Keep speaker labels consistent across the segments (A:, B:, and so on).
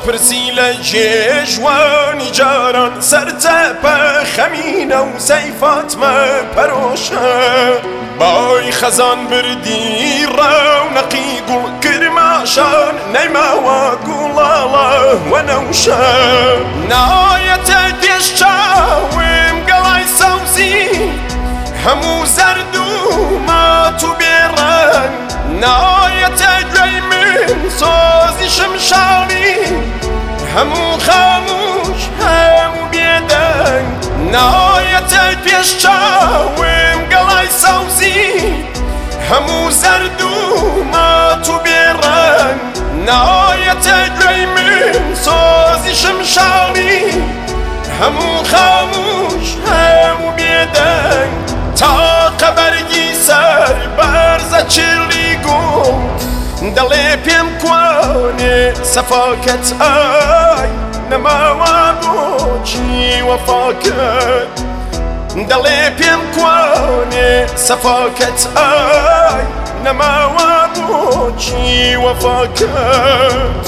A: پرسی لە جێژوانی جاران سەرتەپە خەمینە و سەیفاتمە پەرۆشە بای خەزان بردی ڕەونەقی گوڵ کرماشان نەیماوە گوڵاڵە وەنەوشە نایەتە پێش چاوم گەڵای سەوزی هەموو زەرد و مات و بێڕەنگ نایەتە گوێی من سۆزی شمشاڵی هەموو خاموش هەموو بێدەنگ نایەتە پێش چاوم گەڵای سەوزی هەموو زەرد و مات و بێڕەنگ نایەتە گوێی من سۆزی شمشاڵی هەموو خاموش هەموو بێدەنگ تاقە بەرگی سەر بەرزە چێڵی گوڵ دەڵێ پێم کوانێ سەفاکەت ئای نەماوە بۆچی وەفاکەت دەڵێ پێم کوانێ سەفاکەت ئای نەماوە بۆچی وەفاکەت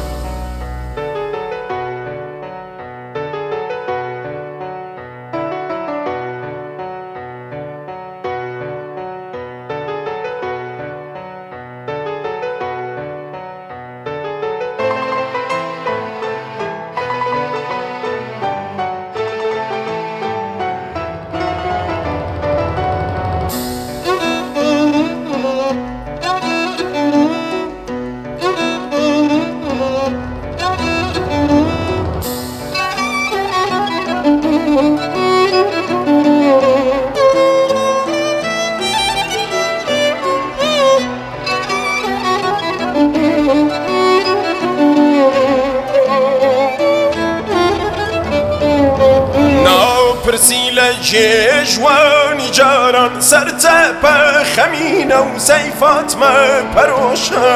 A: پرسی لە جێژوانی جاران سەرتەپە خەمینە و سەیفاتمە پەرۆشە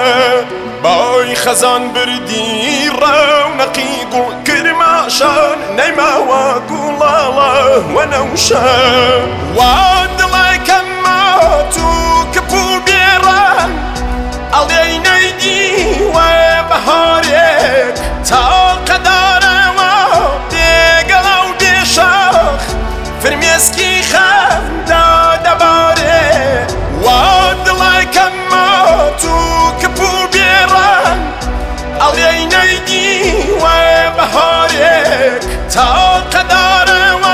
A: بای خەزان بردی ڕەونەقی گوڵ کرماشان نەیماوە گوڵاڵە وەنەوشە وا دڵێکەم مات و کپ و بێڕەنگ ئەڵێی نەیدیوە بەهارێک تاقە دارەوە بێگەڵە و بێشەخ فرمێسکی خەمدا دەبارێ وا دڵێکەم مات و کپ و بێڕەنگ ئەڵێی نەیدیوە بەهارێک تاقە دارەوە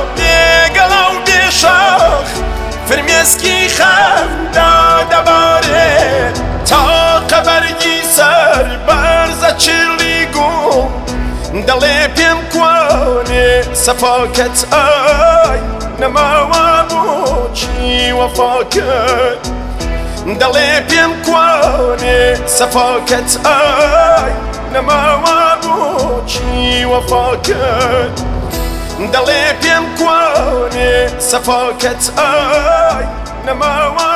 A: بێگەڵە و بێشەخ فرمێسکی خەمدا دەبارێ تاقە بەرگی سەر بەرزە چێڵی گوڵ دەڵێ پێم کوانێ سەفاکەت ئای نەماوە بۆچی وەفاکەت دەڵێ پێم کوانێ سەفاکەت ئای نەماوە بۆچی وەفاکەت دەڵێ پێم کوانێ سەفاکەت ئای نەماوە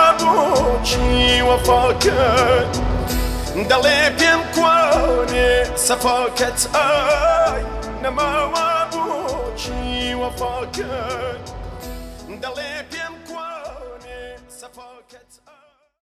A: بۆچی وەفاکەت دەڵێ پێم کوانێ سەفاکەت ئای نەماوە بۆچی وەفاکەت دەڵێ